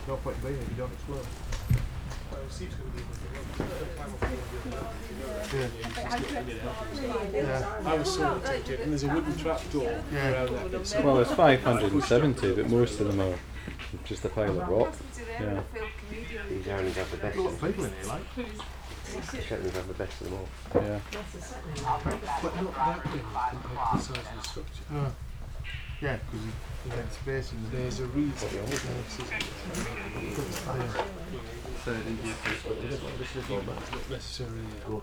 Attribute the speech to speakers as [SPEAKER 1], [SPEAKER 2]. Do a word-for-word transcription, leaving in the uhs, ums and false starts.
[SPEAKER 1] No point being if you don't explode. Yeah. Yeah. I was so tempted, and there's a wooden trap door
[SPEAKER 2] Yeah.
[SPEAKER 1] around that. So
[SPEAKER 3] Well, there's five hundred seventy, but most of them are just a pile of rock. Yeah.
[SPEAKER 4] These Irons have the best.
[SPEAKER 1] a lot of people in here, like.
[SPEAKER 4] Shetlands have the best of them all.
[SPEAKER 3] Yeah.
[SPEAKER 1] But not that big compared to the size of the structure.
[SPEAKER 2] Uh, yeah, because you get space in the
[SPEAKER 1] There's a reason.
[SPEAKER 4] So,
[SPEAKER 1] Not necessarily.